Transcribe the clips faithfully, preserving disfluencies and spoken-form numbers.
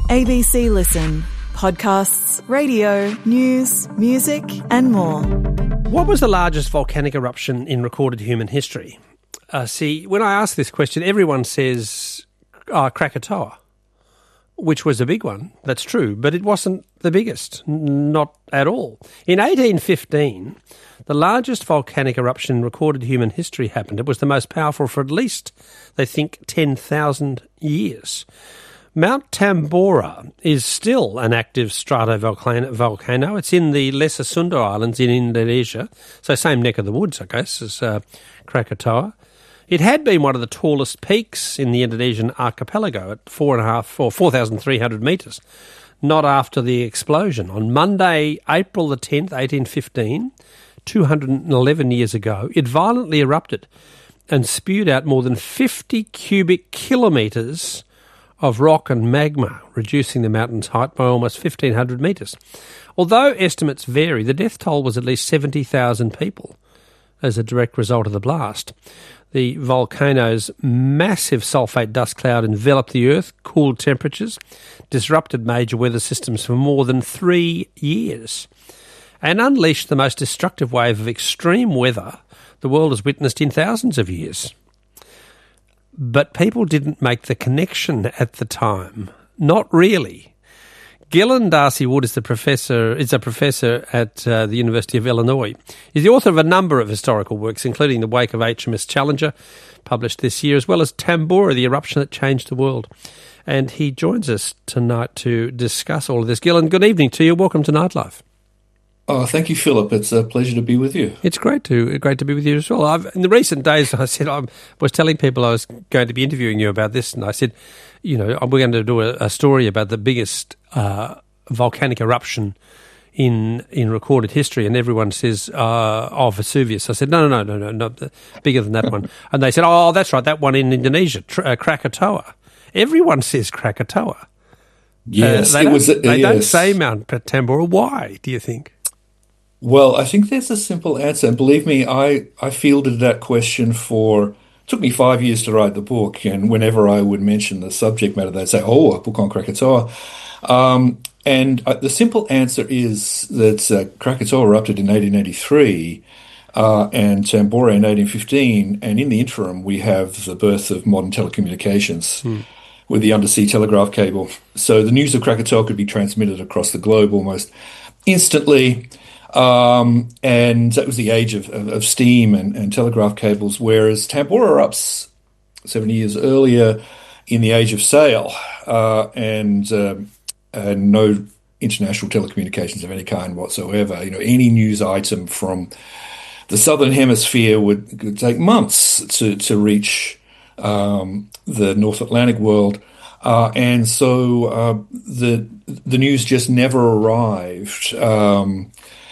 A B C Listen. Podcasts, radio, news, music and more. What was the largest volcanic eruption in recorded human history? Uh, see, when I ask this question, everyone says uh, Krakatoa, which was a big one. That's true, but it wasn't the biggest, n- not at all. In eighteen fifteen, the largest volcanic eruption in recorded human history happened. It was the most powerful for at least, they think, ten thousand years. Mount Tambora is still an active stratovolcano. It's in the Lesser Sunda Islands in Indonesia, so same neck of the woods, I guess, as uh, Krakatoa. It had been one of the tallest peaks in the Indonesian archipelago at four and a half or four thousand three hundred metres. Not after the explosion. On Monday, April the tenth, eighteen fifteen, two hundred eleven years ago, it violently erupted and spewed out more than fifty cubic kilometres of rock and magma, reducing the mountain's height by almost fifteen hundred metres. Although estimates vary, the death toll was at least seventy thousand people as a direct result of the blast. The volcano's massive sulfate dust cloud enveloped the Earth, cooled temperatures, disrupted major weather systems for more than three years, and unleashed the most destructive wave of extreme weather the world has witnessed in thousands of years. But people didn't make the connection at the time. Not really. Gillen Darcy Wood is the professor is a professor at uh, the University of Illinois. He's the author of a number of historical works, including The Wake of H M S Challenger, published this year, as well as Tambora, the eruption that changed the world. And he joins us tonight to discuss all of this. Gillen, good evening to you. Welcome to Nightlife. Oh, thank you, Philip. It's a pleasure to be with you. It's great to great to be with you as well. I've, in the recent days, I said I was telling people I was going to be interviewing you about this, and I said, you know, we're going to do a, a story about the biggest uh, volcanic eruption in in recorded history, and everyone says, uh, "Oh, Vesuvius." I said, "No, no, no, no, no, no, bigger than that one." And they said, "Oh, that's right, that one in Indonesia, Tr- uh, Krakatoa." Everyone says Krakatoa. Yes, uh, they it was. They yes. don't say Mount Tambora. Why do you think? Well, I think there's a simple answer. And believe me, I, I fielded that question for, it took me five years to write the book. And whenever I would mention the subject matter, they'd say, oh, a book on Krakatoa. Um, and uh, the simple answer is that uh, Krakatoa erupted in eighteen eighty-three uh, and Tambora in eighteen fifteen. And in the interim, we have the birth of modern telecommunications hmm. with the undersea telegraph cable. So the news of Krakatoa could be transmitted across the globe almost instantly. Um, and that was the age of, of, of steam and, and telegraph cables, whereas Tambora erupts seventy years earlier in the age of sail uh, and, uh, and no international telecommunications of any kind whatsoever. You know, any news item from the southern hemisphere would, would take months to, to reach um, the North Atlantic world. Uh, and so uh, the the news just never arrived. Um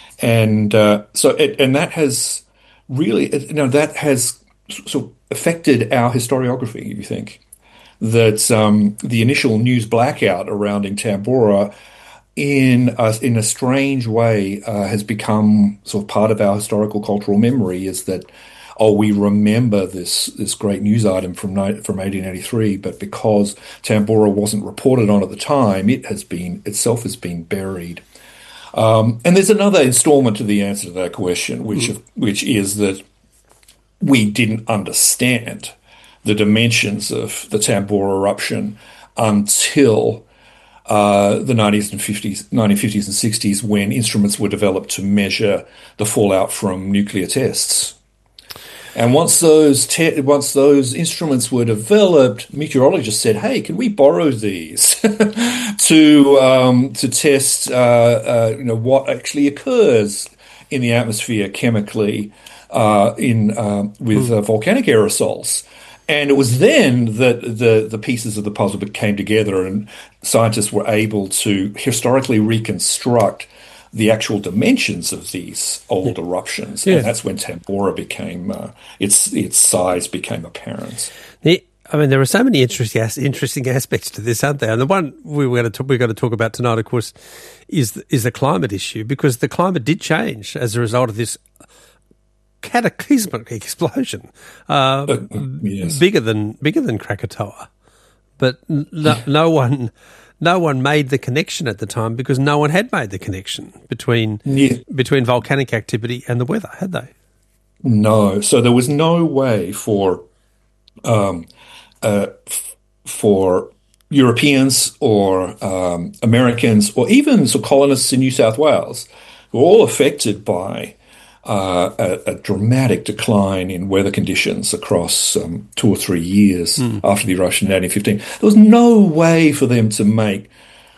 And uh, so, it, and that has really, you know, that has sort of affected our historiography. You think that um, the initial news blackout surrounding Tambora, in a, in a strange way, uh, has become sort of part of our historical cultural memory. Is that oh, we remember this this great news item from from eighteen eighty-three, but because Tambora wasn't reported on at the time, it has been itself has been buried. Um, and there's another installment to the answer to that question, which mm. which is that we didn't understand the dimensions of the Tambora eruption until uh, the nineties and fifties, nineteen fifties and sixties, when instruments were developed to measure the fallout from nuclear tests. And once those te- once those instruments were developed, meteorologists said, "Hey, can we borrow these to um, to test, uh, uh, you know, what actually occurs in the atmosphere chemically uh, in uh, with uh, volcanic aerosols?" And it was then that the the pieces of the puzzle came together, and scientists were able to historically reconstruct the actual dimensions of these old eruptions, yeah. And that's when Tambora became uh, its its size became apparent. The, I mean, there are so many interesting interesting aspects to this, aren't there? And the one we we're going to we're going to talk about tonight, of course, is the, is the climate issue, because the climate did change as a result of this cataclysmic explosion, uh, uh, yes. bigger than bigger than Krakatoa, but no, no one. no one made the connection at the time because no one had made the connection between Yeah. between volcanic activity and the weather, had they? No. So there was no way for um, uh, f- for Europeans or um, Americans or even so colonists in New South Wales who were all affected by uh, a, a dramatic decline in weather conditions across um, two or three years Mm. after the eruption in eighteen fifteen. There was no way for them to make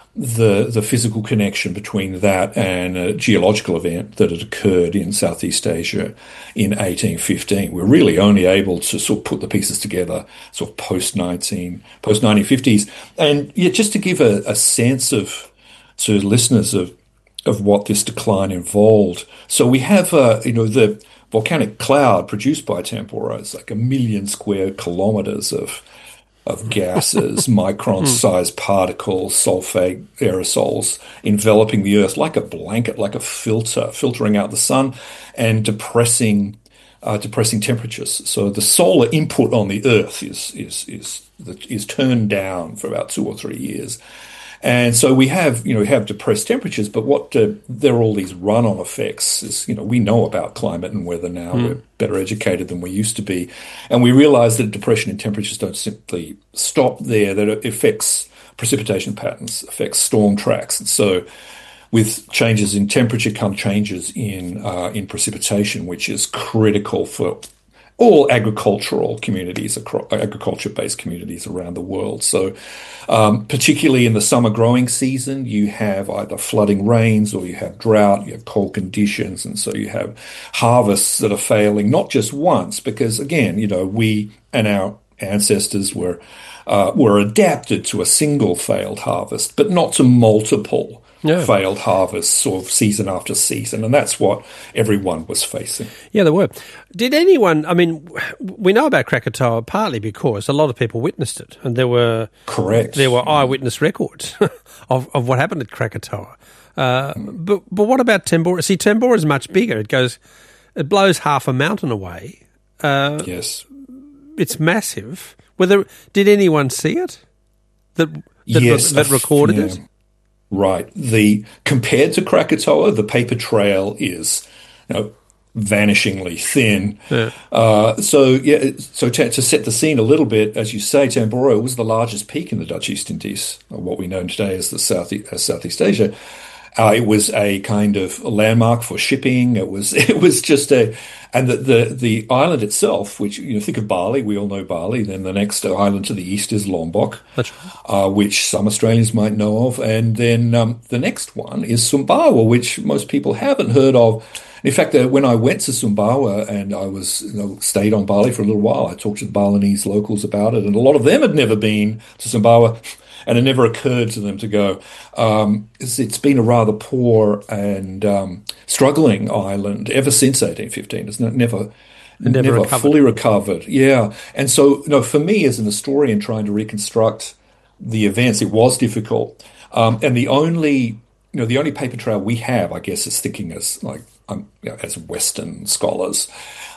the the physical connection between that and a geological event that had occurred in Southeast Asia in eighteen fifteen. We're really only able to sort of put the pieces together sort of post nineteen post nineteen fifties. And yeah, just to give a, a sense of to listeners of of what this decline involved. So we have uh, you know the volcanic cloud produced by Tambora is like a million square kilometers of of gases, micron-sized particles, sulfate aerosols enveloping the Earth like a blanket, like a filter, filtering out the sun and depressing uh, depressing temperatures. So the solar input on the Earth is is is is turned down for about two or three years. And so we have, you know, we have depressed temperatures, but what uh, there are all these run-on effects. Is, you know, we know about climate and weather now. Mm. We're better educated than we used to be, and we realise that depression in temperatures don't simply stop there. That it affects precipitation patterns, affects storm tracks, and so with changes in temperature come changes in uh, in precipitation, which is critical for all agricultural communities, agriculture-based communities around the world. So um, particularly in the summer growing season, you have either flooding rains or you have drought, you have cold conditions, and so you have harvests that are failing, not just once, because again, you know, we and our ancestors were uh, were adapted to a single failed harvest, but not to multiple Yeah. failed harvests sort of season after season, and that's what everyone was facing. Yeah, there were. Did anyone, I mean, we know about Krakatoa partly because a lot of people witnessed it, and there were correct there were eyewitness records of, of what happened at Krakatoa. Uh, mm. But but what about Tambora? See, Tambora is much bigger. It goes, it blows half a mountain away. Uh, yes, it's massive. Whether did anyone see it? That that, yes, that recorded yeah. it. Right. The compared to Krakatoa, the paper trail is, you know, vanishingly thin. Yeah. Uh, so yeah. So to, to set the scene a little bit, as you say, Tambora was the largest peak in the Dutch East Indies, or what we know today as the South as Southeast Asia. Uh, it was a kind of a landmark for shipping. It was it was just a, and the, the the island itself, which you know, think of Bali, we all know Bali. Then the next island to the east is Lombok, That's right. uh, which some Australians might know of, and then um, the next one is Sumbawa, which most people haven't heard of. In fact, uh, when I went to Sumbawa and I was you know, stayed on Bali for a little while, I talked to the Balinese locals about it, and a lot of them had never been to Sumbawa. And it never occurred to them to go. Um, it's, it's been a rather poor and um, struggling island ever since eighteen fifteen. It's not, never, never, never recovered. fully recovered. Yeah, and so you know, for me as an historian trying to reconstruct the events, it was difficult. Um, and the only, you know, the only paper trail we have, I guess, is thinking as like um, you know, as Western scholars,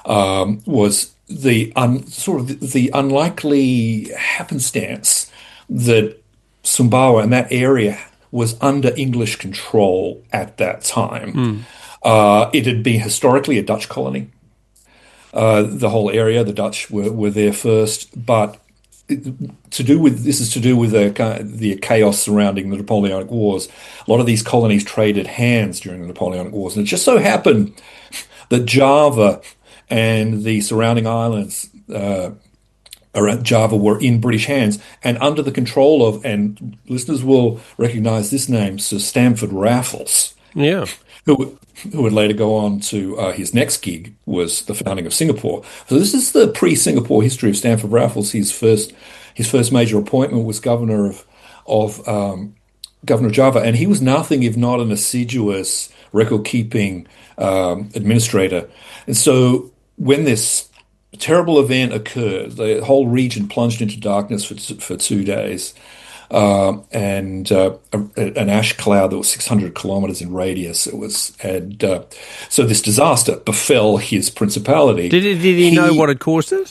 um, was the un, sort of the, the unlikely happenstance that Sumbawa and that area was under English control at that time. Mm. Uh, it had been historically a Dutch colony. Uh, the whole area, the Dutch were, were there first, but it, to do with this is to do with the, the chaos surrounding the Napoleonic Wars. A lot of these colonies traded hands during the Napoleonic Wars, and it just so happened that Java and the surrounding islands. Uh, around Java were in British hands and under the control of, and listeners will recognise this name, Sir Stamford Raffles. Yeah. Who, who would later go on to, uh, his next gig was the founding of Singapore. So this is the pre-Singapore history of Stamford Raffles. His first, his first major appointment was governor of, of, um, governor of Java, and he was nothing if not an assiduous record-keeping, um, administrator. And so when this terrible event occurred, the whole region plunged into darkness for for two days, uh, and uh, a, an ash cloud that was six hundred kilometers in radius. It was, and uh, so this disaster befell his principality. Did he, did he, he know what had caused it?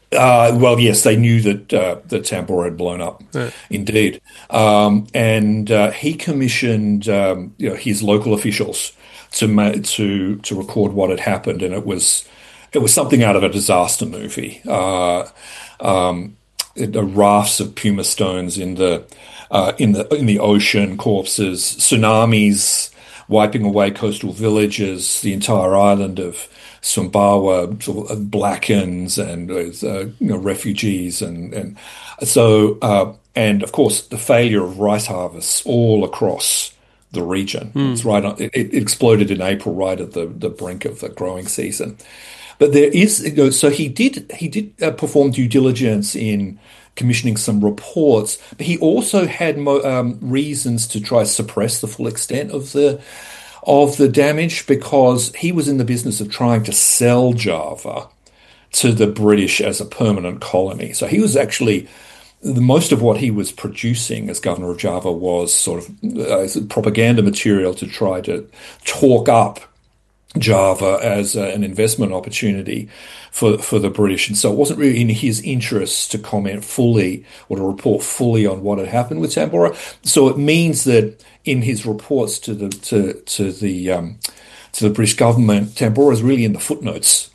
Uh, well, yes, they knew that uh, that Tambora had blown up, Right. indeed, um, and uh, he commissioned um, you know, his local officials to ma- to to record what had happened, and it was it was something out of a disaster movie. Uh, um, the rafts of puma stones in the uh, in the in the ocean, corpses, tsunamis wiping away coastal villages, the entire island of Sumbawa sort of blackens, and uh, you know, refugees, and and so uh, and of course the failure of rice harvests all across the region. It's right on, it, it exploded in April, right at the, the brink of the growing season. But there is, you know, so he did he did uh, perform due diligence in commissioning some reports, but he also had mo- um, reasons to try to suppress the full extent of the of the damage, because he was in the business of trying to sell Java to the British as a permanent colony. So he was actually, the most of what he was producing as governor of Java was sort of uh, propaganda material to try to talk up Java as uh, an investment opportunity for for the British. And so it wasn't really in his interests to comment fully or to report fully on what had happened with Tambora. So it means that in his reports to the to to the um, to the British government, Tambora is really in the footnotes.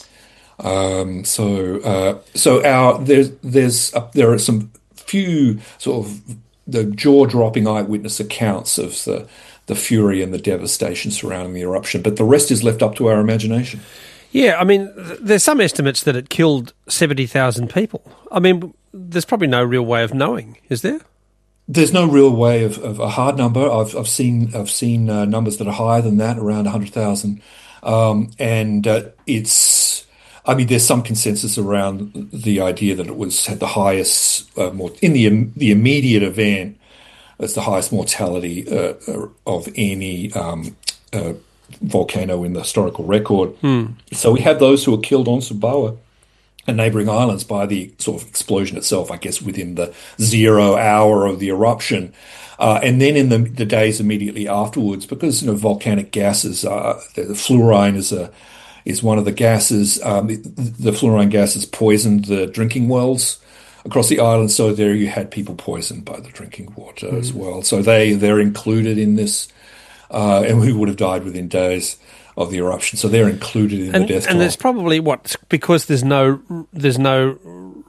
Um, so uh, so our there's there's uh, there are some few sort of the jaw-dropping eyewitness accounts of the the fury and the devastation surrounding the eruption, but the rest is left up to our imagination. Yeah, I mean, th- there's some estimates that it killed seventy thousand people. I mean, there's probably no real way of knowing, is there? There's no real way of, of a hard number. I've I've seen I've seen uh, numbers that are higher than that, around one hundred thousand, um, and uh, it's. I mean, there's some consensus around the idea that it was had the highest uh, more in the the immediate event. It's the highest mortality uh, of any um, uh, volcano in the historical record. Hmm. So we have those who were killed on Sumbawa and neighbouring islands by the sort of explosion itself, I guess, within the zero hour of the eruption. Uh, and then in the, the days immediately afterwards, because you know volcanic gases, uh, the, the fluorine is a is one of the gases. Um, the, the fluorine gases poisoned the drinking wells across the island, so there you had people poisoned by the drinking water mm. as well. So they they're included in this, uh, and who would have died within days of the eruption. So they're included in and, the death toll. And there's probably what because there's no there's no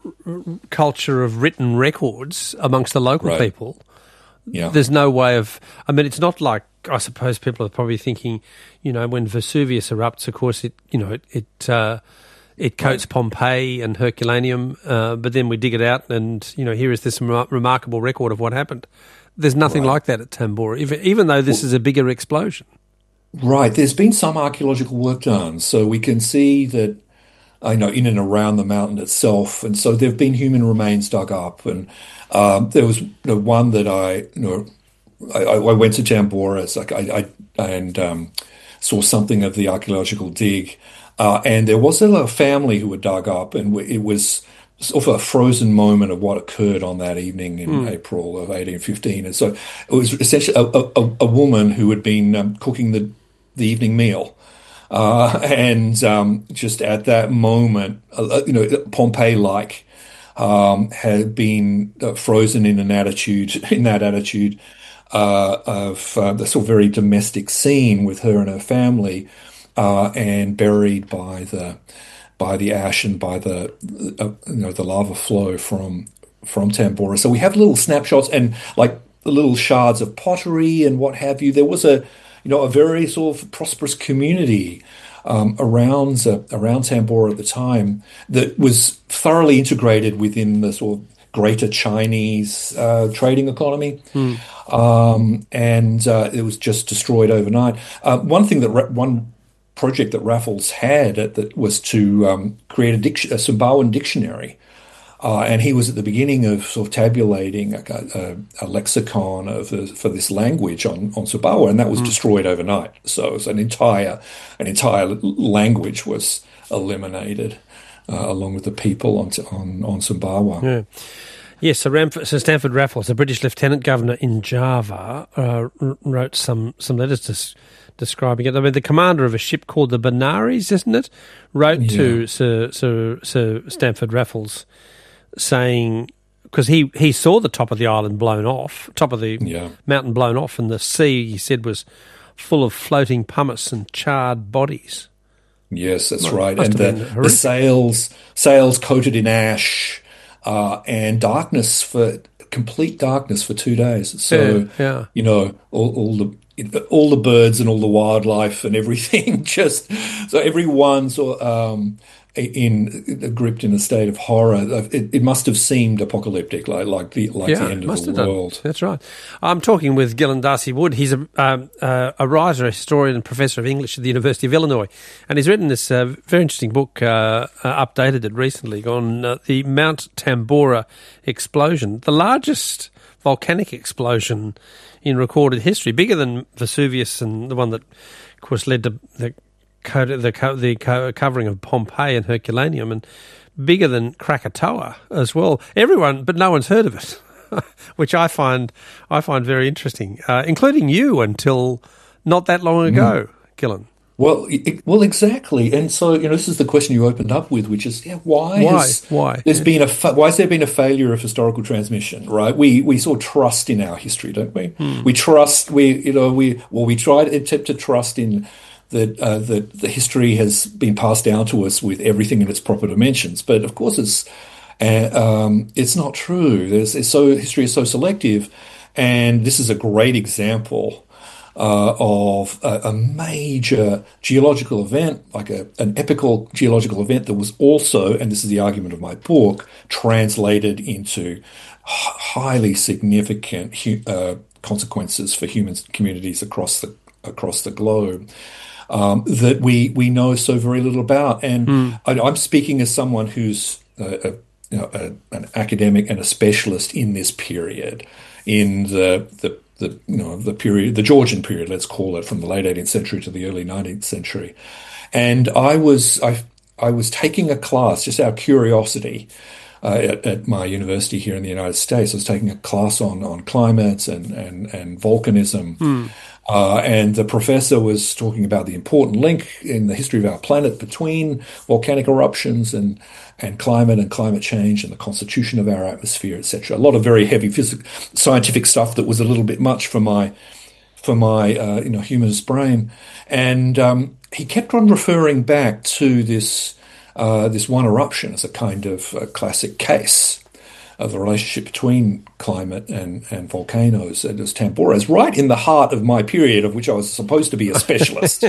culture of written records amongst the local right. people. Yeah, there's no way of. I mean, it's not like I suppose people are probably thinking, you know, when Vesuvius erupts, of course it you know it. it uh, It coats right. Pompeii and Herculaneum, uh, but then we dig it out and, you know, here is this rem- remarkable record of what happened. There's nothing right. like that at Tambora, even, even though this well, is a bigger explosion. Right. There's been some archaeological work done, so we can see that, I know, in and around the mountain itself, and so there have been human remains dug up, and um, there was you know, one that I, you know, I, I went to Tambora, it's like I, I and um, saw something of the archaeological dig. Uh, and there was a family who were dug up, and it was sort of a frozen moment of what occurred on that evening in mm. April of eighteen fifteen. And so it was essentially a, a, a woman who had been um, cooking the, the evening meal. Uh, and um, just at that moment, uh, you know, Pompeii-like um, had been uh, frozen in an attitude, in that attitude uh, of uh, the sort of very domestic scene with her and her family. Uh, and buried by the by the ash and by the uh, you know the lava flow from from Tambora. So we have little snapshots and like little shards of pottery and what have you. There was a you know a very sort of prosperous community um, around uh, around Tambora at the time that was thoroughly integrated within the sort of greater Chinese uh, trading economy. Hmm. Um, and uh, it was just destroyed overnight. Uh, one thing that re- one project that Raffles had at that was to um, create a, dic- a Sumbawan dictionary, uh, and he was at the beginning of sort of tabulating a, a, a lexicon of the, for this language on on Sumbawa, and that was mm. destroyed overnight. So it was an entire an entire language was eliminated uh, along with the people on on on Sumbawa. Yeah. Yes, Sir, Ramf- Sir Stamford Raffles, a British Lieutenant Governor in Java, uh, r- wrote some, some letters des- describing it. I mean, the commander of a ship called the Benares, isn't it, wrote Yeah. to Sir, Sir, Sir Stamford Raffles saying, because he, he saw the top of the island blown off, top of the Yeah. mountain blown off, and the sea, he said, was full of floating pumice and charred bodies. Yes, that's Well, right. must And have the, been the horrific. sails, sails coated in ash, uh, and darkness for complete darkness for two days. So, Yeah, yeah. you know, all, all the all the birds and all the wildlife and everything just so everyone's um, in gripped in a state of horror. It, it must have seemed apocalyptic, like like the like Yeah, the end of must the have done. world. That's right. I'm talking with Gillen Darcy Wood. He's a, um, uh, a writer, a historian, and professor of English at the University of Illinois, and he's written this uh, very interesting book, uh, uh, updated it recently, on uh, the Mount Tambora explosion, the largest volcanic explosion in recorded history, bigger than Vesuvius and the one that, of course, led to the co- the co- the co- covering of Pompeii and Herculaneum, and bigger than Krakatoa as well. Everyone, but no one's heard of it, which I find I find very interesting, uh, including you until not that long ago, mm. Gillen. Well, it, well, exactly, and so you know, this is the question you opened up with, which is, yeah, why? Why? Has, why? There's been a fa- why has there been a failure of historical transmission? Right? We we sort of trust in our history, don't we? Hmm. We trust. We you know we well we try to attempt to trust in that uh, that the history has been passed down to us with everything in its proper dimensions, but of course it's uh, um, it's not true. There's it's so history is so selective, and this is a great example. Uh, of a, a major geological event, like a, an epical geological event that was also, and this is the argument of my book, translated into h- highly significant hu- uh, consequences for human communities across the across the globe um, that we we know so very little about. And mm. I, I'm speaking as someone who's a, a, you know, a, an academic and a specialist in this period, in the the the you know the period, the Georgian period, let's call it, from the late eighteenth century to the early nineteenth century. And I was I I was taking a class just out of curiosity uh, at, at my university here in the United States. I was taking a class on on climate and and and volcanism. Mm. Uh, and the professor was talking about the important link in the history of our planet between volcanic eruptions and, and climate and climate change and the constitution of our atmosphere, et cetera. A lot of very heavy physical, scientific stuff that was a little bit much for my for my uh, you know humanist brain. And um, he kept on referring back to this uh, this one eruption as a kind of a classic case of the relationship between climate and, and volcanoes. And as Tambora is right in the heart of my period, of which I was supposed to be a specialist.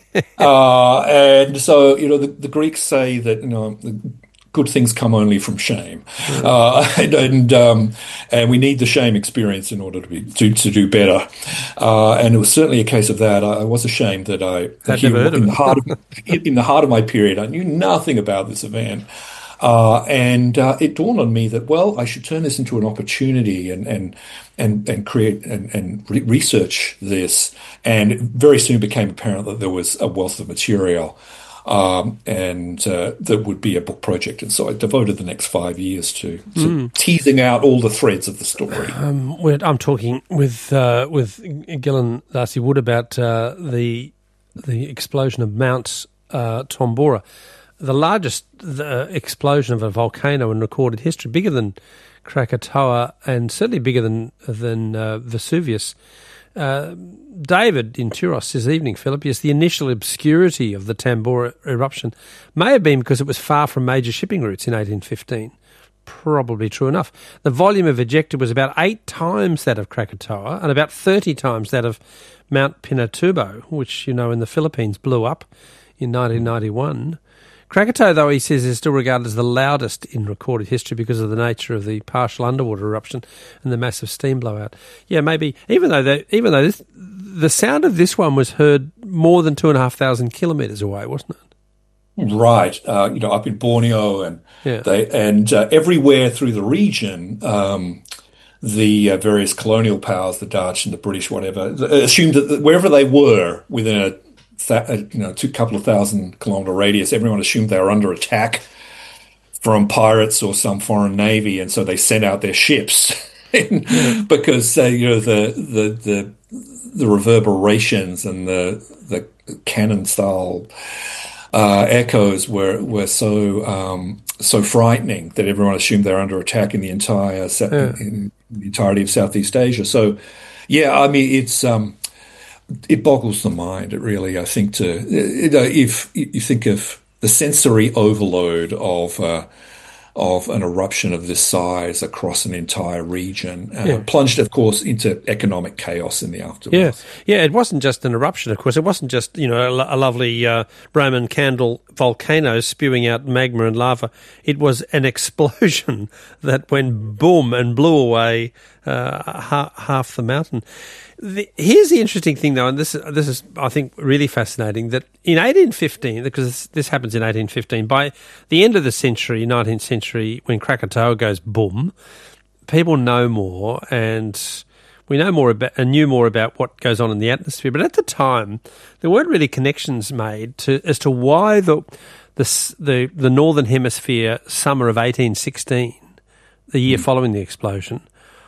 uh, and so, you know, the, the Greeks say that, you know, good things come only from shame. Mm. Uh, and and, um, and we need the shame experience in order to be to, to do better. Uh, and it was certainly a case of that. I, I was ashamed that I, I'd never heard in, of the heart of, in the heart of my period, I knew nothing about this event. Uh, and uh, it dawned on me that, well, I should turn this into an opportunity and and and, and create and, and re- research this. And it very soon became apparent that there was a wealth of material um, and uh, that would be a book project. And so I devoted the next five years to, to mm. teasing out all the threads of the story. Um, I'm talking with uh, with Gillen Darcy Wood about uh, the the explosion of Mount uh, Tambora. The largest the explosion of a volcano in recorded history, bigger than Krakatoa and certainly bigger than than uh, Vesuvius. Uh, David in Turos this evening, Philip, yes, the initial obscurity of the Tambora eruption may have been because it was far from major shipping routes in eighteen fifteen. Probably true enough. The volume of ejected was about eight times that of Krakatoa and about thirty times that of Mount Pinatubo, which, you know, in the Philippines blew up in nineteen ninety-one. Krakatoa, though, he says, is still regarded as the loudest in recorded history because of the nature of the partial underwater eruption and the massive steam blowout. Yeah, maybe, even though they, even though this, the sound of this one was heard more than two and a half thousand kilometres away, wasn't it? Right, uh, you know, up in Borneo and yeah. they and uh, everywhere through the region, um, the uh, various colonial powers, the Dutch and the British, whatever, assumed that wherever they were within a That, you know, two couple of thousand kilometre radius, everyone assumed they were under attack from pirates or some foreign navy, and so they sent out their ships because uh, you know the the the the reverberations and the the cannon style uh, echoes were were so um, so frightening that everyone assumed they're under attack in the entire yeah. in, in the entirety of Southeast Asia. So, yeah, I mean it's. Um, It boggles the mind. It really, I think, to you know, if you think of the sensory overload of uh, of an eruption of this size across an entire region, uh, yeah. plunged, of course, into economic chaos in the aftermath. Yeah, yeah. It wasn't just an eruption, of course. It wasn't just you know a, a lovely uh, Roman candle volcano spewing out magma and lava. It was an explosion that went boom and blew away uh, ha- half the mountain. The, here's the interesting thing, though, and this this is, I think, really fascinating, that in eighteen fifteen, because this, this happens in eighteen fifteen, by the end of the century, nineteenth century, when Krakatoa goes boom, people know more, and we know more about and knew more about what goes on in the atmosphere. But at the time, there weren't really connections made to as to why the the the, the northern hemisphere summer of eighteen sixteen, the year mm. following the explosion,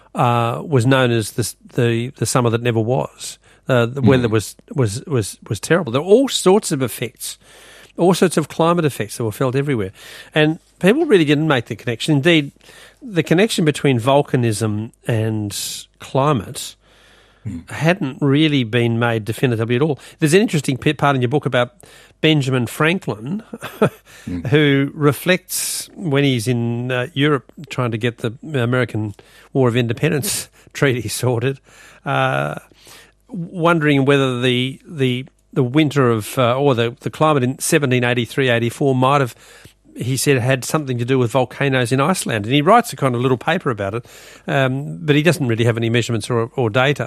Uh, was known as the, the the summer that never was. Uh, the mm. weather was, was was was terrible. There were all sorts of effects, all sorts of climate effects that were felt everywhere, and people really didn't make the connection. Indeed, the connection between volcanism and climate mm. hadn't really been made definitively at all. There's an interesting part in your book about Benjamin Franklin, mm. who reflects when he's in uh, Europe trying to get the American War of Independence treaty sorted, uh, wondering whether the the the winter of uh, or the the climate in seventeen eighty-three eighty-four might have, he said, had something to do with volcanoes in Iceland, and he writes a kind of little paper about it, um, but he doesn't really have any measurements or, or data.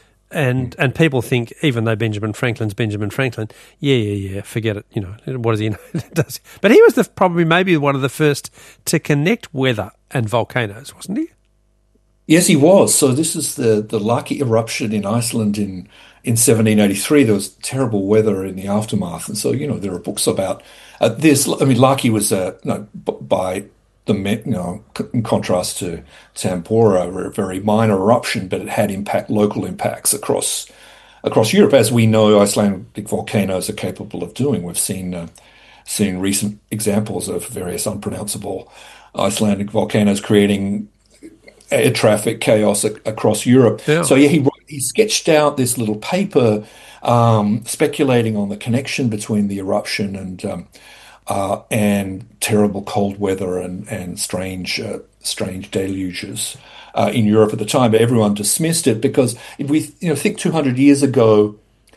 And and people think, even though Benjamin Franklin's Benjamin Franklin, yeah, yeah, yeah, forget it. You know, what does he know? Does he? But he was the, probably maybe one of the first to connect weather and volcanoes, wasn't he? Yes, he was. So this is the, the Laki eruption in Iceland in, in seventeen eighty-three. There was terrible weather in the aftermath. And so, you know, there are books about uh, this. I mean, Laki was, uh, no, by the, you know, in contrast to Tambora, a very minor eruption, but it had impact, local impacts across across Europe, as we know Icelandic volcanoes are capable of doing. We've seen uh, seen recent examples of various unpronounceable Icelandic volcanoes creating air traffic chaos a- across Europe. Yeah. So yeah, he he sketched out this little paper um, speculating on the connection between the eruption and um, uh, and terrible cold weather and and strange uh, strange deluges uh, in Europe at the time. But everyone dismissed it because if we you know think two hundred years ago,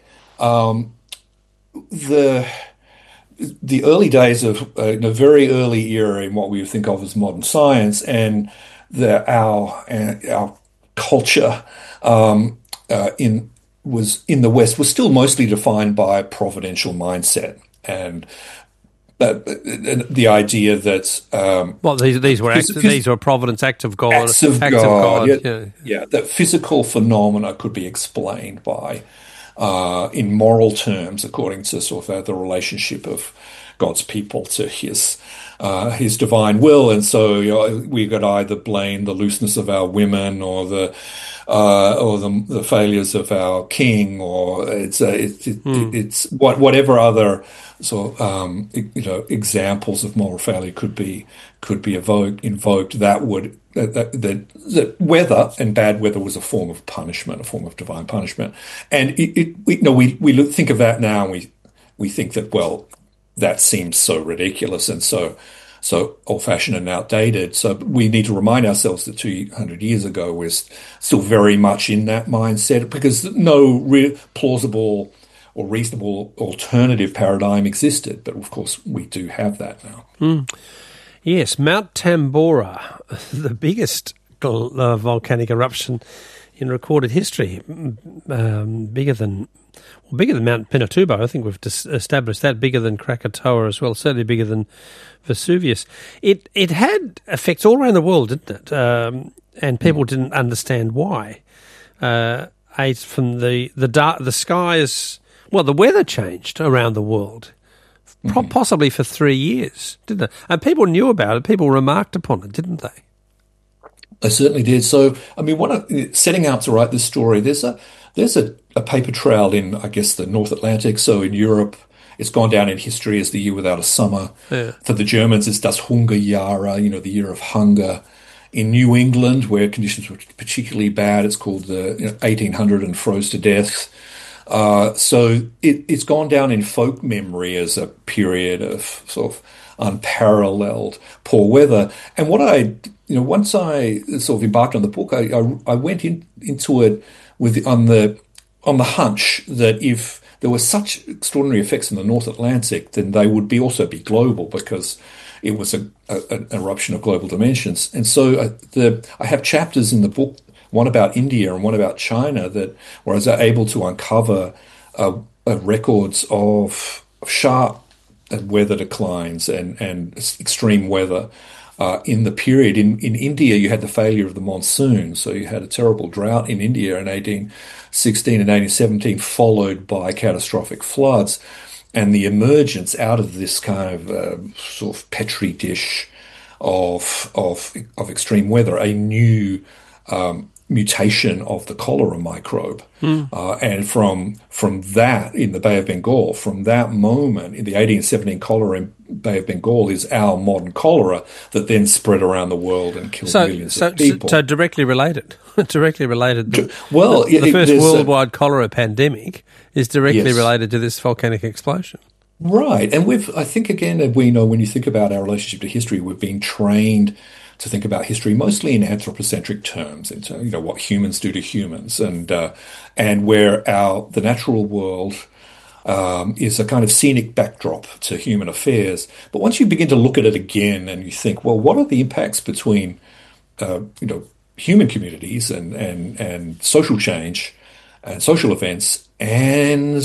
um, the the early days of uh, in a very early era in what we think of as modern science, and the our uh, our culture um, uh, in was in the West was still mostly defined by a providential mindset and uh, the idea that um, well these these were acts, phys- these were providence, act of God, acts of acts God, of God yeah, yeah. yeah, that physical phenomena could be explained by uh, in moral terms according to sort of the relationship of God's people to his uh, his divine will, and so you know, we could either blame the looseness of our women or the uh, or the, the failures of our king, or it's uh, it, it, mm. it's what whatever other sort of, um, you know examples of moral failure could be could be evoked invoked that would that, that, that, that weather and bad weather was a form of punishment, a form of divine punishment, and it, it we, you know we we look, think of that now and we we think that well. That seems so ridiculous and so so old-fashioned and outdated. So we need to remind ourselves that two hundred years ago we're still very much in that mindset because no real plausible or reasonable alternative paradigm existed. But of course we do have that now. Mm. Yes, Mount Tambora, the biggest uh, volcanic eruption in recorded history, um, bigger than well, bigger than Mount Pinatubo. I think we've dis- established that. Bigger than Krakatoa as well. Certainly bigger than Vesuvius. It it had effects all around the world, didn't it? Um, and people didn't understand why. Uh, from the the dark, the skies. Well, the weather changed around the world mm-hmm. possibly for three years, didn't they? And people knew about it. People remarked upon it, didn't they? They certainly did. So, I mean, what I, setting out to write this story, there's a there's a, a paper trail in, I guess, the North Atlantic. So in Europe, it's gone down in history as the year without a summer. Yeah. For the Germans, it's Das Hungerjahre, you know, the year of hunger. In New England, where conditions were particularly bad, it's called the you know, eighteen hundred and froze to death. Uh, so it, it's gone down in folk memory as a period of sort of unparalleled poor weather. And what I, you know, once I sort of embarked on the book, I, I, I went in, into it with on the on the hunch that if there were such extraordinary effects in the North Atlantic, then they would be also be global because it was a, a, an eruption of global dimensions. And so uh, the I have chapters in the book, one about India and one about China, that where I was able to uncover uh, uh, records of sharp weather declines and, and extreme weather uh, in the period. In, in India, you had the failure of the monsoon, so you had a terrible drought in India in eighteen sixteen and eighteen seventeen, followed by catastrophic floods. And the emergence out of this kind of uh, sort of petri dish of of of extreme weather, a new um, mutation of the cholera microbe, mm. uh, and from from that in the Bay of Bengal, from that moment in the eighteen seventeen cholera in Bay of Bengal is our modern cholera that then spread around the world and killed so, millions so, of people. So directly related, directly related. The, well, the, the it, first worldwide a, cholera pandemic is directly yes. related to this volcanic explosion. Right. And we've, I think, again, we know when you think about our relationship to history, we've been trained to think about history mostly in anthropocentric terms, into, you know, what humans do to humans, and uh, and where our the natural world um, is a kind of scenic backdrop to human affairs. But once you begin to look at it again and you think, well, what are the impacts between, uh, you know, human communities and, and, and social change and social events and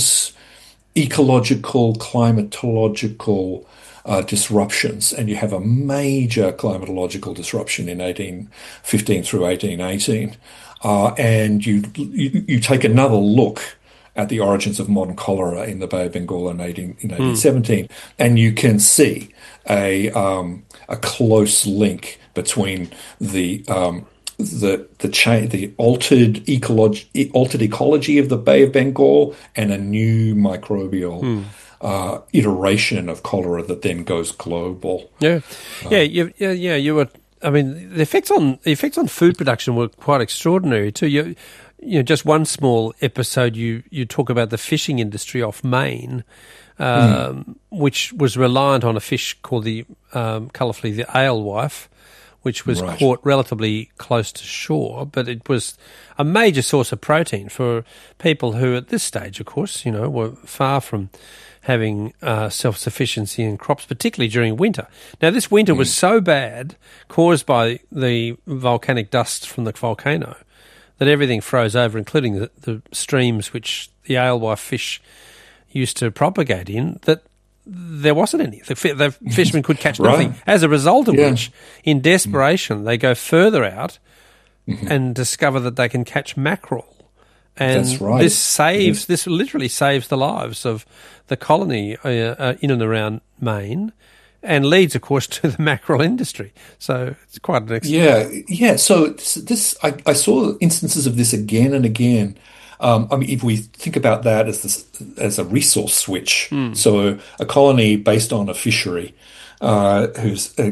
ecological, climatological uh, disruptions, and you have a major climatological disruption in eighteen fifteen through eighteen eighteen, uh, and you, you you take another look at the origins of modern cholera in the Bay of Bengal in eighteen in eighteen seventeen, mm. and you can see a um, a close link between the um, the the cha- the altered ecology altered ecology of the Bay of Bengal and a new microbial hmm. uh, iteration of cholera that then goes global. Yeah, uh, yeah, you, yeah, yeah. You were. I mean, the effects on the effects on food production were quite extraordinary too. You, you know, just one small episode. You you talk about the fishing industry off Maine, um, hmm. which was reliant on a fish called the um, colourfully the alewife, which was right. caught relatively close to shore, but it was a major source of protein for people who, at this stage, of course, you know, were far from having uh, self-sufficiency in crops, particularly during winter. Now, this winter mm. was so bad, caused by the volcanic dust from the volcano, that everything froze over, including the, the streams which the alewife fish used to propagate in, that there wasn't any. The, the fishermen could catch nothing. Right. As a result of yeah. which, in desperation, they go further out mm-hmm. and discover that they can catch mackerel. And That's right. this saves, yes. this literally saves the lives of the colony uh, uh, in and around Maine, and leads, of course, to the mackerel industry. So it's quite an yeah, yeah. So this, this I, I saw instances of this again and again. Um, I mean, if we think about that as this, as a resource switch, mm. so a colony based on a fishery uh, who's uh,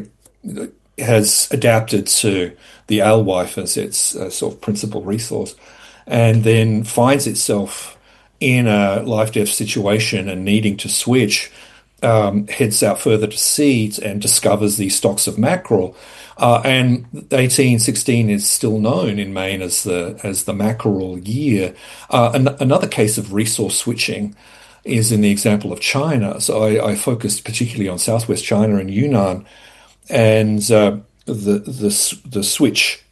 has adapted to the alewife as its uh, sort of principal resource, and then finds itself in a life-death situation and needing to switch, um, heads out further to sea and discovers these stocks of mackerel. Uh, and eighteen sixteen is still known in Maine as the as the mackerel year. Uh, an, another case of resource switching is in the example of China. So I, I focused particularly on southwest China and Yunnan, and uh, the the the switch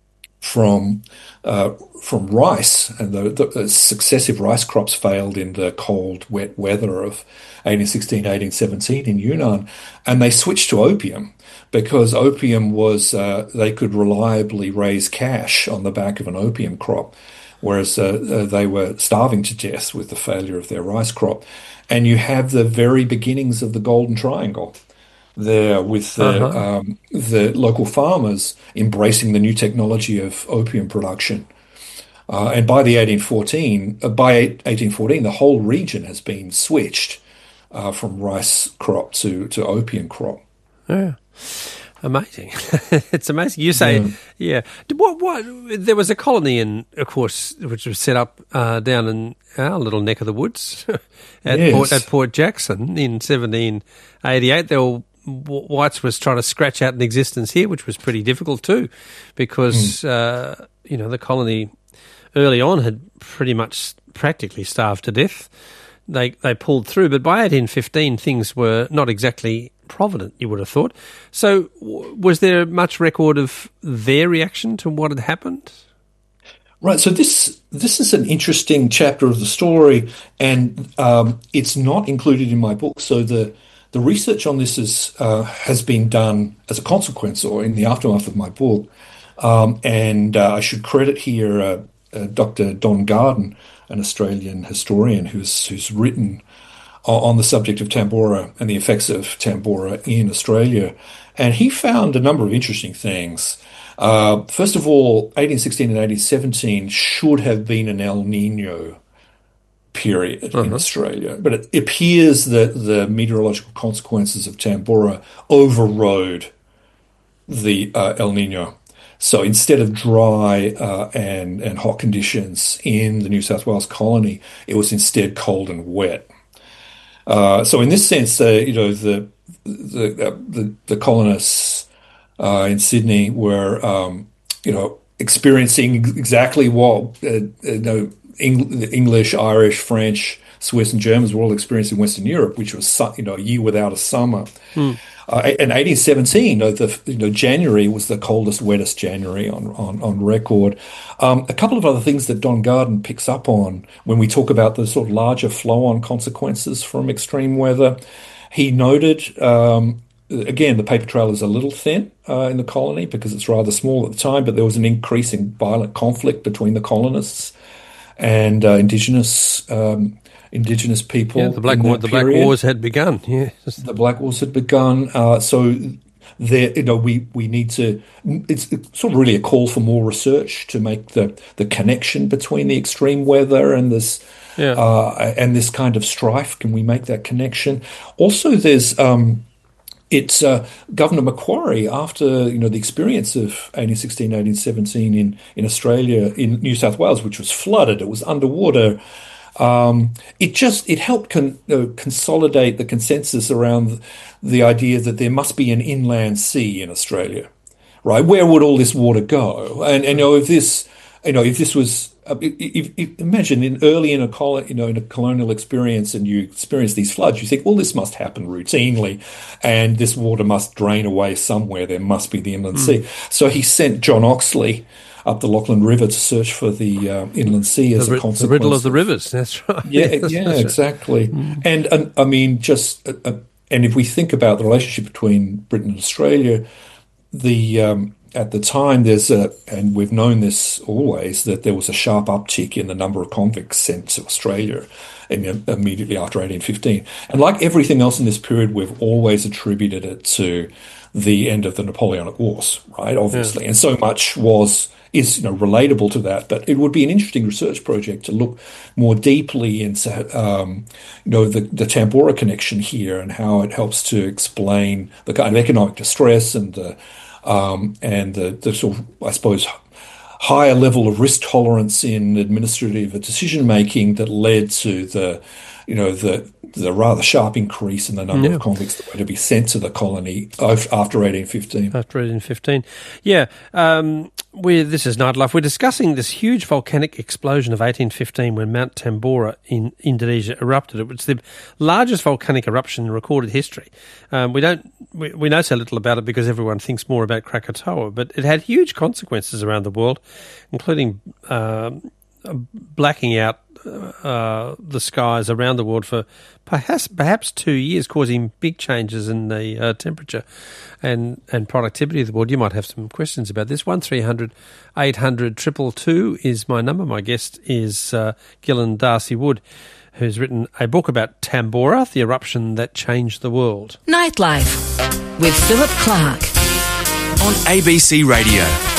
from uh, from rice, and the, the successive rice crops failed in the cold, wet weather of eighteen sixteen, eighteen seventeen in Yunnan, and they switched to opium. Because opium was, uh, they could reliably raise cash on the back of an opium crop. whereas uh, uh, they were starving to death with the failure of their rice crop. And you have the very beginnings of the Golden Triangle there with the, Uh-huh. um, the local farmers embracing the new technology of opium production. Uh, and by the eighteen fourteen, uh, by eighteen fourteen, the whole region has been switched uh, from rice crop to, to opium crop. Yeah. Amazing. It's amazing. You say, yeah. yeah. What, what, there was a colony, in, of course, which was set up uh, down in our little neck of the woods at, Yes. Port, at Port Jackson in seventeen eighty-eight. There were, whites was trying to scratch out an existence here, which was pretty difficult too, because, mm. uh, you know, the colony early on had pretty much practically starved to death. They they pulled through, but by eighteen fifteen things were not exactly provident, you would have thought. So w- was there much record of their reaction to what had happened? Right, so this this is an interesting chapter of the story, and um, it's not included in my book. So the the research on this is uh, has been done as a consequence or in the aftermath of my book, um, and uh, I should credit here uh, uh, Doctor Don Garden, an Australian historian who's who's written on the subject of Tambora and the effects of Tambora in Australia. And he found a number of interesting things. Uh, first of all, eighteen sixteen and eighteen seventeen should have been an El Nino period uh-huh. in Australia. But it appears that the meteorological consequences of Tambora overrode the uh, El Nino. So instead of dry uh, and, and hot conditions in the New South Wales colony, it was instead cold and wet. Uh, so in this sense, uh, you know, the the uh, the, the colonists uh, in Sydney were, um, you know, experiencing exactly what uh, you know, Eng- English, Irish, French, Swiss, and Germans were all experiencing in Western Europe, which was, you know, a year without a summer. Mm. Uh, in eighteen seventeen, you know, the, you know, January was the coldest, wettest January on, on, on record. Um, a couple of other things that Don Garden picks up on when we talk about the sort of larger flow-on consequences from extreme weather. He noted, um, again, the paper trail is a little thin uh, in the colony because it's rather small at the time, but there was an increasing violent conflict between the colonists and uh, indigenous um Indigenous people. Yeah, the Black War, the Black Wars had begun. Yeah, the Black Wars had begun. Uh, so there, you know, we, we need to. It's, it's sort of really a call for more research to make the, the connection between the extreme weather and this yeah. uh, and this kind of strife. Can we make that connection? Also, there's um, it's uh, Governor Macquarie, after you know the experience of eighteen sixteen, eighteen seventeen in in Australia, in New South Wales, which was flooded. It was underwater. Um, it just it helped con, uh, consolidate the consensus around the idea that there must be an inland sea in Australia, right? Where would all this water go? And, and you know, if this, you know, if this was, uh, if, if, imagine in early in a col- you know in a colonial experience, and you experience these floods, you think, well, this must happen routinely, and this water must drain away somewhere. There must be the inland mm. sea. So he sent John Oxley up the Lachlan River to search for the uh, inland sea as the, a consequence. The riddle of the rivers, that's right. Yeah, yes, yeah, that's exactly. Right. And, and I mean, just, uh, uh, and if we think about the relationship between Britain and Australia, the um, at the time there's a, and we've known this always, that there was a sharp uptick in the number of convicts sent to Australia in, immediately after eighteen fifteen. And like everything else in this period, we've always attributed it to the end of the Napoleonic Wars, right, obviously. Yeah. And so much was... is you know relatable to that, but it would be an interesting research project to look more deeply into um, you know the, the Tambora connection here and how it helps to explain the kind of economic distress and the um, and the, the sort of, I suppose, higher level of risk tolerance in administrative decision making that led to the you know the the rather sharp increase in the number yeah. of convicts that were to be sent to the colony after eighteen fifteen. After eighteen fifteen, yeah. Um, we're, this is Nightlife. We're discussing this huge volcanic explosion of eighteen fifteen when Mount Tambora in Indonesia erupted. It was the largest volcanic eruption in recorded history. Um, we don't we, we know so little about it because everyone thinks more about Krakatoa, but it had huge consequences around the world, including um, blacking out uh, the skies around the world for perhaps perhaps two years, causing big changes in the uh, temperature and, and productivity of the world. You might have some questions about this. one three hundred eight hundred two two two is my number. My guest is uh, Gillian Darcy Wood, who's written a book about Tambora, the eruption that changed the world. Nightlife with Philip Clark on A B C Radio.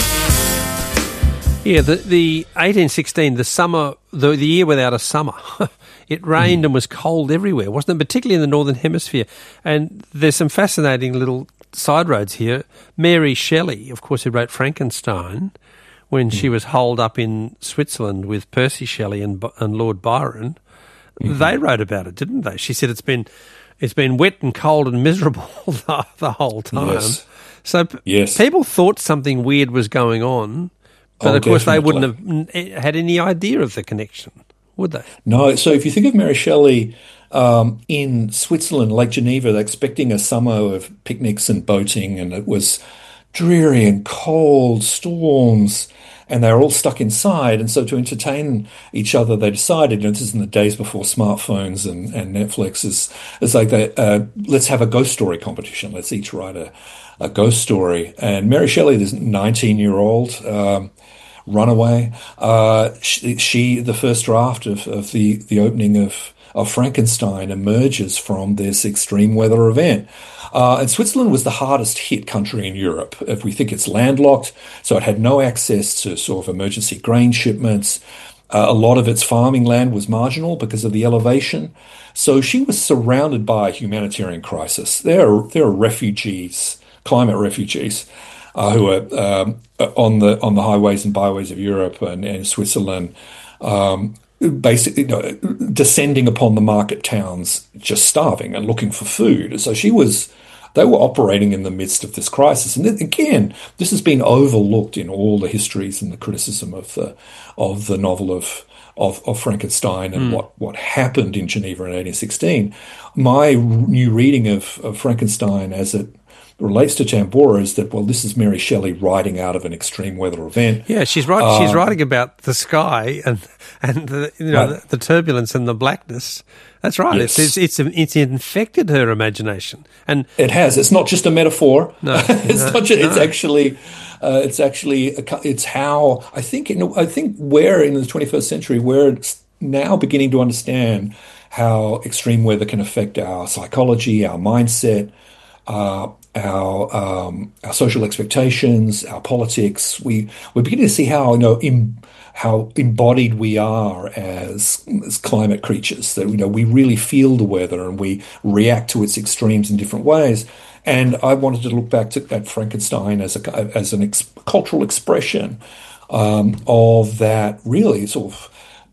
Yeah, the, the eighteen sixteen, the summer, the, the year without a summer. It rained mm. and was cold everywhere, wasn't it? Particularly in the Northern Hemisphere. And there's some fascinating little side roads here. Mary Shelley, of course, who wrote Frankenstein, when mm. she was holed up in Switzerland with Percy Shelley and, and Lord Byron, mm-hmm. they wrote about it, didn't they? She said it's been it's been wet and cold and miserable the, the whole time. Yes. So p- yes. people thought something weird was going on. But, oh, of course, definitely. They wouldn't have had any idea of the connection, would they? No. So if you think of Mary Shelley um, in Switzerland, Lake Geneva, they're expecting a summer of picnics and boating, and it was dreary and cold, storms, and they were all stuck inside. And so to entertain each other, they decided, you know, this is in the days before smartphones and, and Netflix, is it's like, they, uh, let's have a ghost story competition. Let's each write a, a ghost story. And Mary Shelley, this nineteen-year-old um, runaway, uh, she, she, the first draft of, of the, the opening of, of Frankenstein emerges from this extreme weather event. Uh, and Switzerland was the hardest hit country in Europe. If we think it's landlocked, so it had no access to sort of emergency grain shipments. Uh, a lot of its farming land was marginal because of the elevation. So she was surrounded by a humanitarian crisis. There are, there are refugees, climate refugees, uh, who are um, on the on the highways and byways of Europe and, and Switzerland, um, basically, you know, descending upon the market towns, just starving and looking for food. So she was, they were operating in the midst of this crisis. And then, again, this has been overlooked in all the histories and the criticism of the of the novel of of, of Frankenstein and mm. what, what happened in Geneva in eighteen sixteen. My new reading of, of Frankenstein as it relates to Tambora is that, well, this is Mary Shelley writing out of an extreme weather event. Yeah, she's right. Um, she's writing about the sky and and the, you know right. the, the turbulence and the blackness. That's right. Yes. It's, it's it's it's infected her imagination, and it has. It's not just a metaphor. No, it's no, not. Just, no. It's actually. Uh, it's actually. A, it's how I think. In, I think we're in the twenty-first century. We're now beginning to understand how extreme weather can affect our psychology, our mindset. Uh, our um, our social expectations, our politics. We we're beginning to see how you know in, how embodied we are as as climate creatures. That you know we really feel the weather and we react to its extremes in different ways. And I wanted to look back to at Frankenstein as a as an ex- cultural expression um, of that really sort of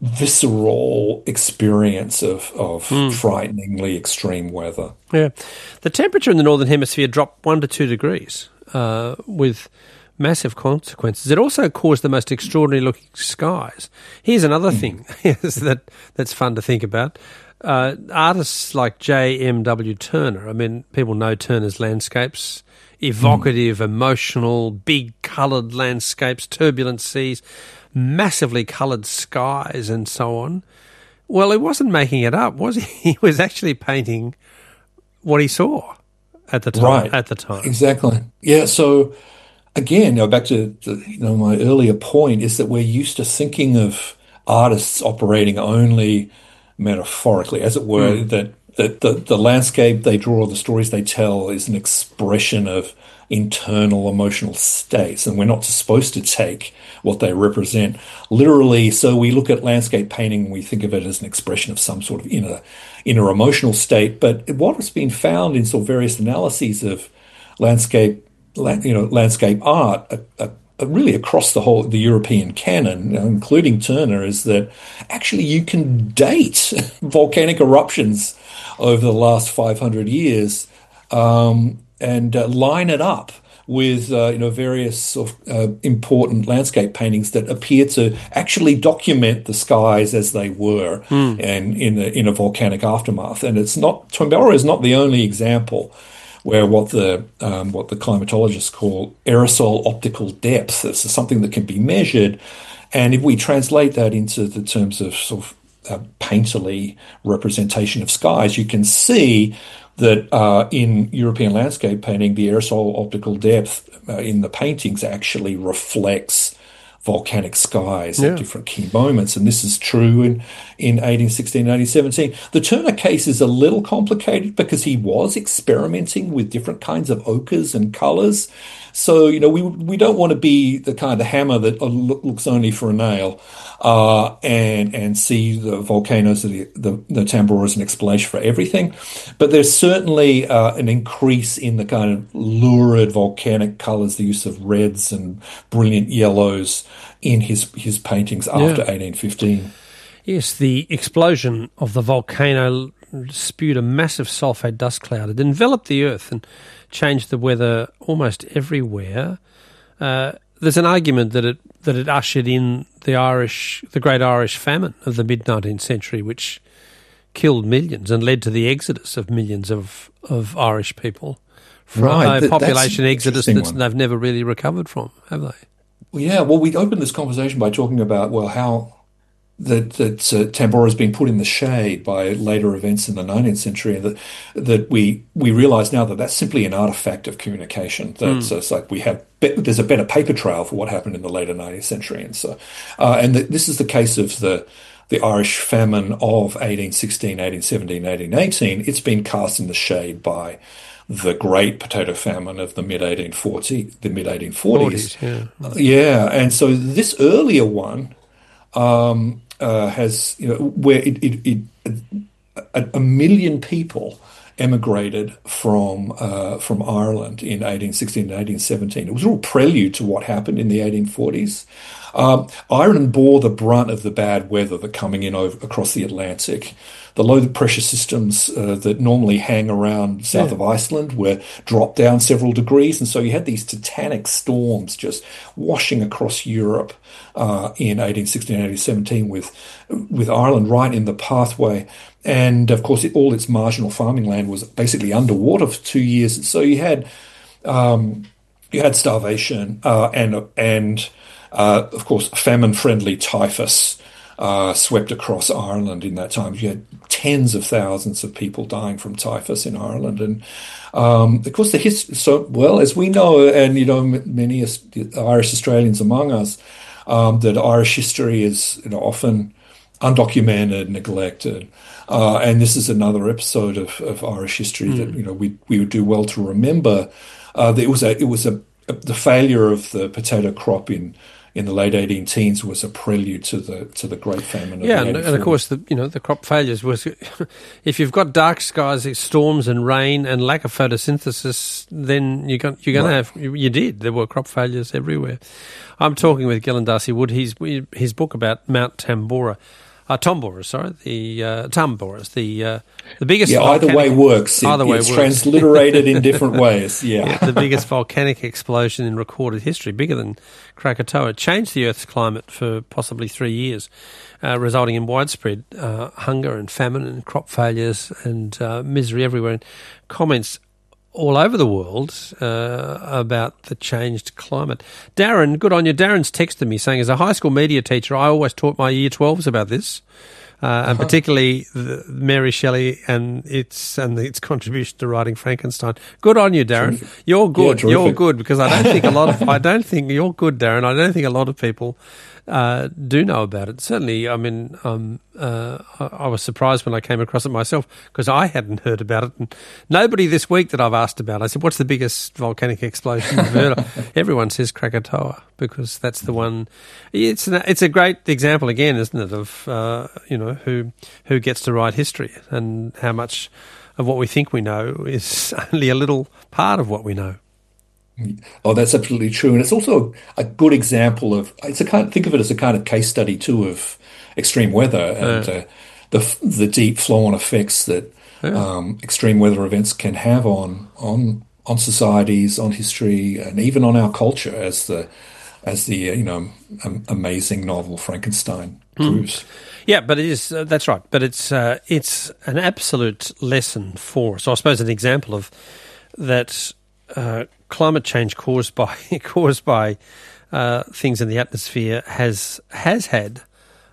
visceral experience of, of mm. frighteningly extreme weather. Yeah. The temperature in the Northern Hemisphere dropped one to two degrees uh, with massive consequences. It also caused the most extraordinary looking skies. Here's another mm. thing that that's fun to think about. Uh, artists like J M W Turner, I mean, people know Turner's landscapes, evocative, mm. emotional, big coloured landscapes, turbulent seas, massively coloured skies and so on. Well, he wasn't making it up, was he? He was actually painting what he saw at the time. Right. At the time, exactly. Yeah. So again, you know, back to the, you know my earlier point is that we're used to thinking of artists operating only metaphorically, as it were. Mm. That that the, the landscape they draw, the stories they tell, is an expression of internal emotional states, and we're not supposed to take what they represent literally. So we look at landscape painting and we think of it as an expression of some sort of inner inner emotional state. But what has been found in sort of various analyses of landscape, you know, landscape art, uh, uh, really across the whole the European canon, you know, including Turner, is that actually you can date volcanic eruptions over the last five hundred years. Um, and uh, line it up with uh, you know various sort of, uh, important landscape paintings that appear to actually document the skies as they were mm. and in a, in a volcanic aftermath. And it's not Tambora is not the only example where what the um, what the climatologists call aerosol optical depth. This is something that can be measured, and if we translate that into the terms of sort of a painterly representation of skies, you can see that uh, in European landscape painting, the aerosol optical depth uh, in the paintings actually reflects volcanic skies yeah. at different key moments. And this is true in, in eighteen sixteen, eighteen seventeen. The Turner case is a little complicated because he was experimenting with different kinds of ochres and colors. So, you know, we we don't want to be the kind of hammer that looks only for a nail uh, and and see the volcanoes, the, the, the Tambora as an explanation for everything. But there's certainly uh, an increase in the kind of lurid volcanic colors, the use of reds and brilliant yellows in his, his paintings after yeah. eighteen fifteen. Yes, the explosion of the volcano spewed a massive sulfate dust cloud. It enveloped the earth and changed the weather almost everywhere. Uh, there's an argument that it that it ushered in the Irish, the Great Irish Famine of the mid nineteenth century, which killed millions and led to the exodus of millions of, of Irish people from right, a population exodus that they've never really recovered from, have they? Well, yeah, well, we opened this conversation by talking about, well, how that, that uh, Tambora has been put in the shade by later events in the nineteenth century, and that that we we realise now that that's simply an artefact of communication. That mm. uh, it's like we have be- there's a better paper trail for what happened in the later nineteenth century, and so uh, and the, this is the case of the the Irish famine of eighteen sixteen, eighteen seventeen, eighteen eighteen. It's been cast in the shade by the great potato famine of the mid eighteen forties, the mid eighteen forties. Yeah. Uh, yeah, and so this earlier one. Um, uh, has, you know, where it, it, it a, a million people emigrated from uh, from Ireland in eighteen sixteen and eighteen seventeen. It was a real prelude to what happened in the eighteen forties. Um, Ireland bore the brunt of the bad weather that coming in over across the Atlantic. The low pressure systems uh, that normally hang around south yeah. of Iceland were dropped down several degrees, and so you had these titanic storms just washing across Europe uh, in eighteen sixteen, eighteen seventeen, with with Ireland right in the pathway. And of course, it, all its marginal farming land was basically underwater for two years. So you had um, you had starvation uh, and and uh, of course famine-friendly typhus. Uh, swept across Ireland in that time. You had tens of thousands of people dying from typhus in Ireland, and um, of course the history. So well as we know, and you know many Irish Australians among us, um, that Irish history is you know often undocumented, neglected, uh, and this is another episode of, of Irish history mm. that you know we we would do well to remember. Uh, that it was a it was a, a the failure of the potato crop in. in the late eighteen teens was a prelude to the to the Great Famine of yeah, the and, and of course the you know the crop failures was if you've got dark skies, storms and rain and lack of photosynthesis, then you got you're going right. to have you, you did there were crop failures everywhere. I'm talking with Gillen Darcy Wood. He's his book about Mount Tambora. Uh, Tambora, sorry, the uh, Tambora's the uh, the biggest. Yeah, either way works. It, either way it's works. Transliterated in different ways. Yeah. yeah, the biggest volcanic explosion in recorded history, bigger than Krakatoa. It changed the Earth's climate for possibly three years, uh, resulting in widespread uh, hunger and famine and crop failures and uh, misery everywhere. And comments all over the world uh, about the changed climate. Darren, good on you. Darren's texted me saying, as a high school media teacher, I always taught my year twelves about this, uh, uh-huh. and particularly the Mary Shelley and its and its contribution to writing Frankenstein. Good on you, Darren. Terrific. You're good. Yeah, you're good because I don't think a lot of I don't think you're good, Darren. I don't think a lot of people uh, do know about it. Certainly, I mean, um, uh, I, I was surprised when I came across it myself because I hadn't heard about it. And nobody this week that I've asked about, I said, what's the biggest volcanic explosion you've heard of? Everyone says Krakatoa because that's the one. It's an, it's a great example again, isn't it, of, uh, you know, who who gets to write history and how much of what we think we know is only a little part of what we know. Oh, that's absolutely true, and it's also a good example of. It's a kind. Think of it as a kind of case study too of extreme weather and uh, the the deep flow-on effects that yeah. um, extreme weather events can have on on on societies, on history, and even on our culture, as the as the you know um, amazing novel Frankenstein proves. Mm. Yeah, but it is. Uh, that's right. But it's uh, it's an absolute lesson for us. So I suppose an example of that. Uh, climate change caused by caused by uh, things in the atmosphere has has had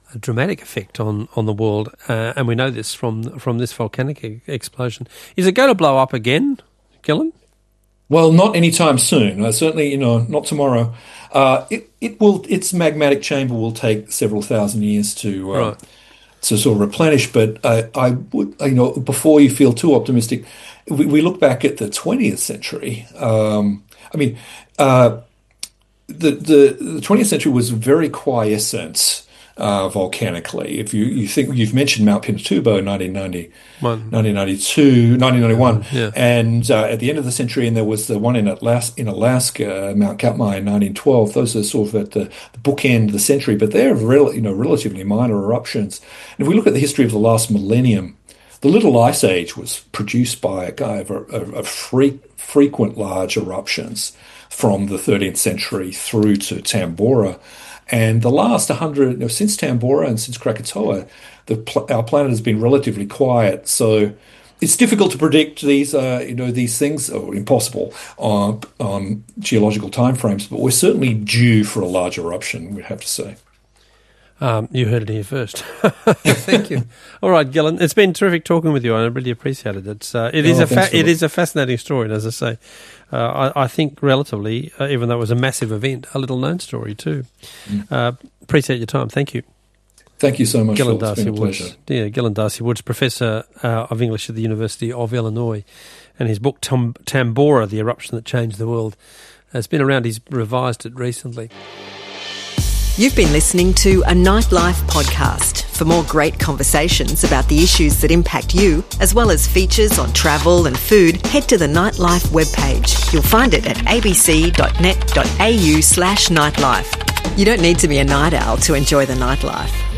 a dramatic effect on, on the world, uh, and we know this from from this volcanic e- explosion. Is it going to blow up again, Gillen? Well, not anytime soon. Uh, certainly, you know, not tomorrow. Uh, it it will. Its magmatic chamber will take several thousand years to uh, Right. to sort of replenish. But I, I would, you know, before you feel too optimistic, we, we look back at the twentieth century. Um, I mean, uh, the the the twentieth century was very quiescent. Uh, volcanically. If you, you think you've mentioned Mount Pinatubo, nineteen ninety, One. nineteen ninety-two, nineteen ninety-one, Yeah. and uh, at the end of the century, and there was the one in Alaska, in Alaska, Mount Katmai in nineteen twelve. Those are sort of at the, the bookend of the century, but they're rel- you know relatively minor eruptions. And if we look at the history of the last millennium, the Little Ice Age was produced by a guy of, a, of, of fre- frequent large eruptions from the thirteenth century through to Tambora. And the last one hundred, you know, since Tambora and since Krakatoa, the pl- our planet has been relatively quiet. So it's difficult to predict these, uh, you know, these things, or impossible on, on geological timeframes. But we're certainly due for a large eruption, we'd have to say. Um, you heard it here first. Thank you. All right, Gillen, it's been terrific talking with you. I really appreciate it. It's uh, it Oh, is a thanks, fa- it Philip. is a fascinating story, and as I say, uh, I, I think relatively, uh, even though it was a massive event, a little known story too. Mm. Uh, appreciate your time. Thank you. Thank you so much, Gillen Phil. It's Darcy been a Woods. pleasure. Yeah, Gillen Darcy Woods, Professor uh, of English at the University of Illinois, and his book Tam- Tambora, The Eruption That Changed the World, has been around. He's revised it recently. You've been listening to a Nightlife podcast. For more great conversations about the issues that impact you, as well as features on travel and food, head to the Nightlife webpage. You'll find it at abc.net.au slash nightlife. You don't need to be a night owl to enjoy the nightlife.